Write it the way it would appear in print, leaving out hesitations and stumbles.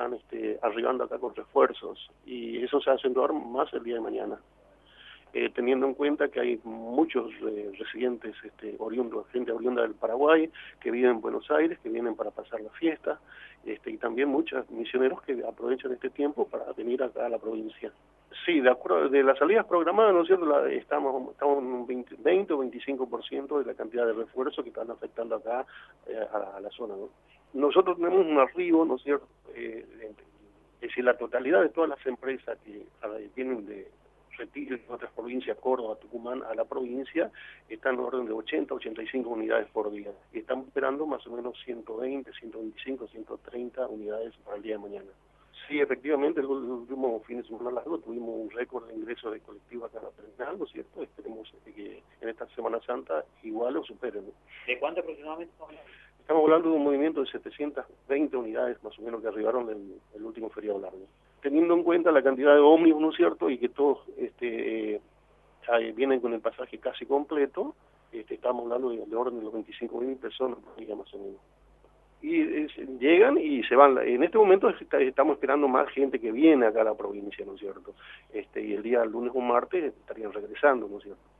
están arribando acá con refuerzos, y eso se va a acentuar más el día de mañana. Teniendo en cuenta que hay muchos residentes gente oriunda del Paraguay, que viven en Buenos Aires, que vienen para pasar la fiesta, y también muchos misioneros que aprovechan este tiempo para venir acá a la provincia. Sí, de acuerdo, de las salidas programadas, ¿no es cierto? Estamos en un 20 o 25% de la cantidad de refuerzos que están afectando acá a la zona, ¿no? Nosotros tenemos un arribo, ¿no es cierto? Es decir, la totalidad de todas las empresas que vienen de Retiro y otras provincias, Córdoba, Tucumán, a la provincia, están en orden de 80, 85 unidades por día. Y estamos esperando más o menos 120, 125, 130 unidades para el día de mañana. Sí, efectivamente, el último fin de semana largo tuvimos un récord de ingresos de colectivo acá en la terminal, ¿no es cierto? Esperemos que en esta Semana Santa igual o superen, ¿no? ¿De cuánto aproximadamente? Estamos hablando de un movimiento de 720 unidades más o menos que arribaron el último feriado largo. Teniendo en cuenta la cantidad de ómnibus, ¿no es cierto?, y que todos vienen con el pasaje casi completo, estamos hablando de orden de los 25.000 personas por día más o menos. Y llegan y se van. En este momento estamos esperando más gente que viene acá a la provincia, ¿no es cierto? Y el día lunes o martes estarían regresando, ¿no es cierto?